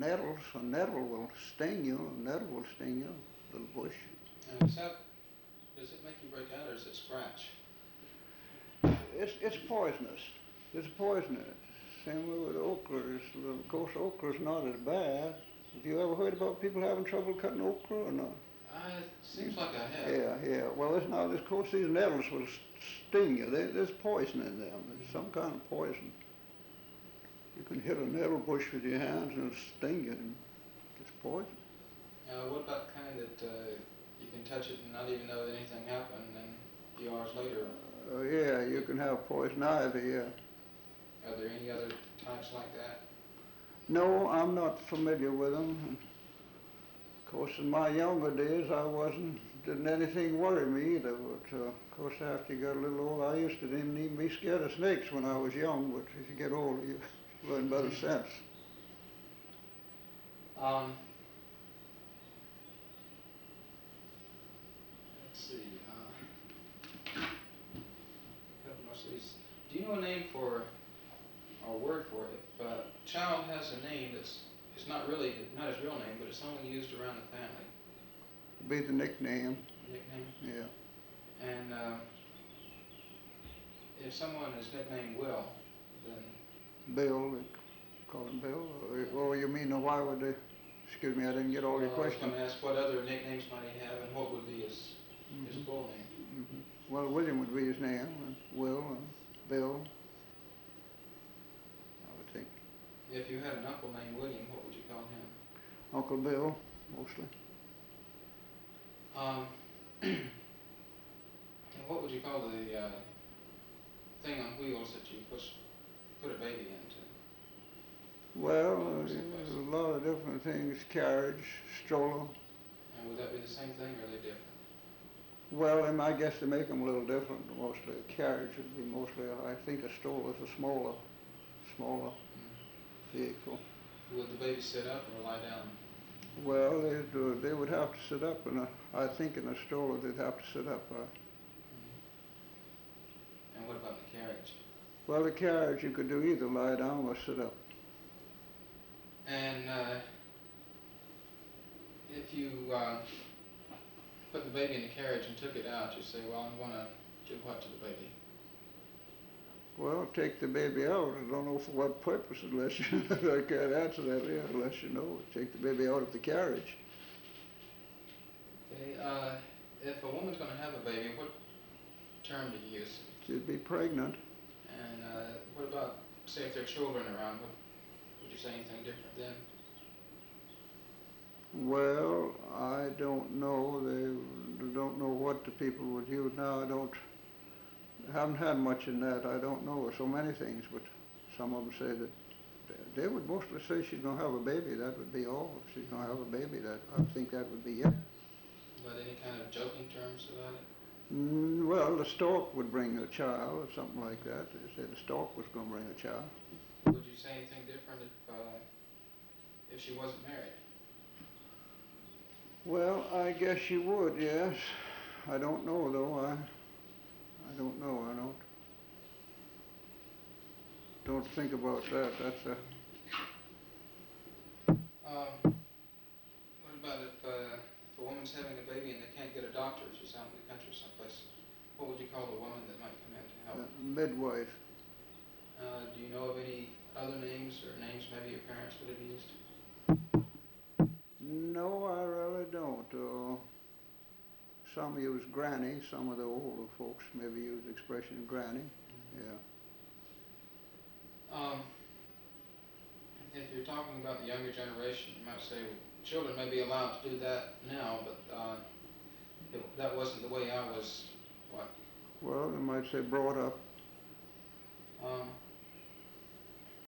nettles. A nettle will sting you. A nettle will sting you. Little bush. And does it make you break out or does it scratch? It's poisonous. It's poisonous. Same way with okra. Of course, okra's not as bad. Have you ever heard about people having trouble cutting okra or not? It seems like I have. Yeah. Well, it's not. Of course, these nettles will sting you. There's poison in them. There's some kind of poison. You can hit a nettle bush with your hands and it'll sting you. And it's poison. What about the kind that you can touch it and not even know that anything happened, and then a few hours later? Yeah, you can have poison ivy. Yeah. Are there any other types like that? No, I'm not familiar with them. Of course, in my younger days, didn't anything worry me either. But of course, after you got a little older, I used to didn't even be scared of snakes when I was young. But as you get older, you learn better sense. Um, let's see. Most of these. Do you know a name for, or a word for it? If a child has a name it's not really not his real name, but it's only used around the family. Be the nickname. Nickname. Yeah. And if someone is nicknamed Will, then Bill, they call him Bill. Or you mean why would they? Excuse me, I didn't get all your questions. I was going to ask what other nicknames might he have, and what would be his full name. Mm-hmm. Well, William would be his name, and Will, and Bill, I would think. If you had an uncle named William, what would you call him? Uncle Bill, mostly. And what would you call the thing on wheels that you put a baby into? Well, there's a lot of different things, carriage, stroller. And would that be the same thing, or are they different? Well, I guess they make them a little different. Mostly a carriage would be mostly, I think a stroller is a smaller vehicle. Would the baby sit up or lie down? Well, they would have to sit up, and I think in a stroller they'd have to sit up. And what about the carriage? Well, the carriage you could do either lie down or sit up. And if you put the baby in the carriage and took it out, you say, well, I'm going to do what to the baby? Well, take the baby out. I don't know for what purpose, unless you, I can't answer that yet, unless you know. Take the baby out of the carriage. Okay, if a woman's going to have a baby, what term do you use? She'd be pregnant. And what about, say, if there are children around, would you say anything different then? Well, I don't know. They don't know what the people would use now. I haven't had much in that. I don't know so many things, but some of them say that they would mostly say she's going to have a baby. That would be all. If she's going to have a baby, I think that would be it. But any kind of joking terms about it? Well, the stork would bring a child or something like that. They said the stork was going to bring a child. Would you say anything different if she wasn't married? Well, I guess you would, yes. I don't know, though. I don't know. I don't think about that. That's a... What about if a woman's having a baby and they can't get a doctor, she's out in the country someplace, what would you call the woman that might come in to help? Midwife. Do you know of any other names or names maybe your parents would have used? No, I really don't. Some use granny. Some of the older folks maybe use the expression granny. Yeah. If you're talking about the younger generation, you might say, well, children may be allowed to do that now, but that wasn't the way I was, Well, you might say brought up.